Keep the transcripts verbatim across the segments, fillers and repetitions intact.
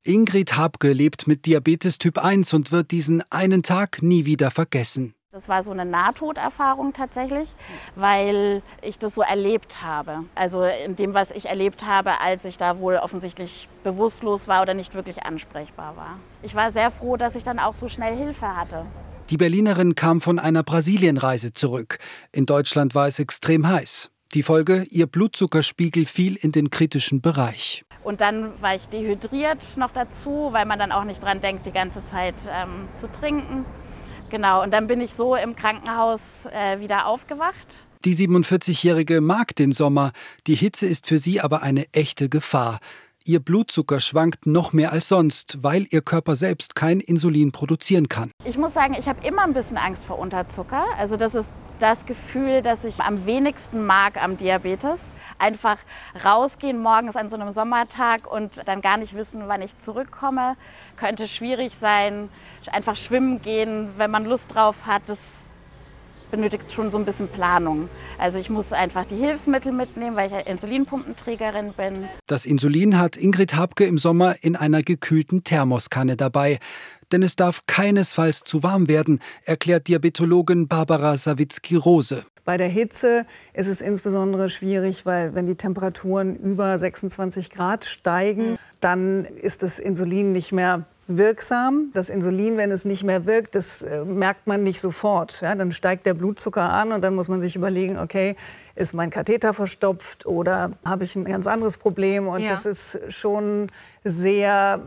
Ingrid Habke lebt mit Diabetes Typ eins und wird diesen einen Tag nie wieder vergessen. Das war so eine Nahtoderfahrung tatsächlich, weil ich das so erlebt habe. Also in dem, was ich erlebt habe, als ich da wohl offensichtlich bewusstlos war oder nicht wirklich ansprechbar war. Ich war sehr froh, dass ich dann auch so schnell Hilfe hatte. Die Berlinerin kam von einer Brasilienreise zurück. In Deutschland war es extrem heiß. Die Folge, ihr Blutzuckerspiegel fiel in den kritischen Bereich. Und dann war ich dehydriert noch dazu, weil man dann auch nicht dran denkt, die ganze Zeit ähm, zu trinken. Genau, und dann bin ich so im Krankenhaus äh, wieder aufgewacht. Die siebenundvierzigjährige mag den Sommer. Die Hitze ist für sie aber eine echte Gefahr. Ihr Blutzucker schwankt noch mehr als sonst, weil ihr Körper selbst kein Insulin produzieren kann. Ich muss sagen, ich habe immer ein bisschen Angst vor Unterzucker. Also das ist das Gefühl, das ich am wenigsten mag am Diabetes. Einfach rausgehen morgens an so einem Sommertag und dann gar nicht wissen, wann ich zurückkomme. Könnte schwierig sein. Einfach schwimmen gehen, wenn man Lust drauf hat, das benötigt schon so ein bisschen Planung. Also ich muss einfach die Hilfsmittel mitnehmen, weil ich ja Insulinpumpenträgerin bin. Das Insulin hat Ingrid Habke im Sommer in einer gekühlten Thermoskanne dabei. Denn es darf keinesfalls zu warm werden, erklärt Diabetologin Barbara Sawicki-Rose. Bei der Hitze ist es insbesondere schwierig, weil wenn die Temperaturen über sechsundzwanzig Grad steigen, dann ist das Insulin nicht mehr wirksam. Das Insulin, wenn es nicht mehr wirkt, das äh, merkt man nicht sofort. Ja, dann steigt der Blutzucker an und dann muss man sich überlegen, okay, ist mein Katheter verstopft oder habe ich ein ganz anderes Problem? Und ja. Das ist schon sehr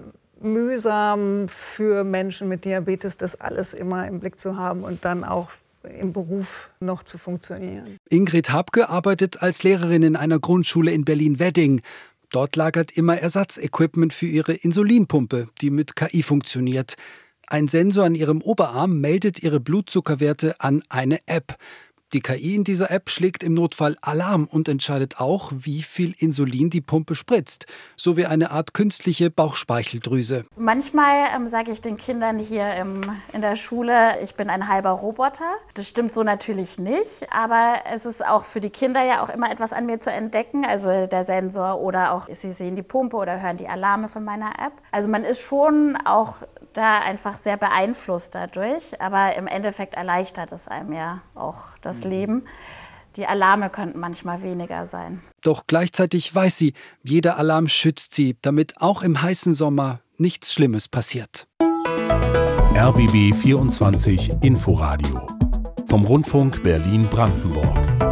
mühsam für Menschen mit Diabetes, das alles immer im Blick zu haben und dann auch im Beruf noch zu funktionieren. Ingrid Habke arbeitet als Lehrerin in einer Grundschule in Berlin-Wedding. Dort lagert immer Ersatzequipment für ihre Insulinpumpe, die mit K I funktioniert. Ein Sensor an ihrem Oberarm meldet ihre Blutzuckerwerte an eine App. Die K I in dieser App schlägt im Notfall Alarm und entscheidet auch, wie viel Insulin die Pumpe spritzt. So wie eine Art künstliche Bauchspeicheldrüse. Manchmal ähm, sage ich den Kindern hier im, in der Schule, ich bin ein halber Roboter. Das stimmt so natürlich nicht, aber es ist auch für die Kinder ja auch immer etwas an mir zu entdecken. Also der Sensor oder auch sie sehen die Pumpe oder hören die Alarme von meiner App. Also man ist schon auch da einfach sehr beeinflusst dadurch, aber im Endeffekt erleichtert es einem ja auch das Leben. Die Alarme könnten manchmal weniger sein. Doch gleichzeitig weiß sie, jeder Alarm schützt sie, damit auch im heißen Sommer nichts Schlimmes passiert. R B B vierundzwanzig Inforadio vom Rundfunk Berlin-Brandenburg.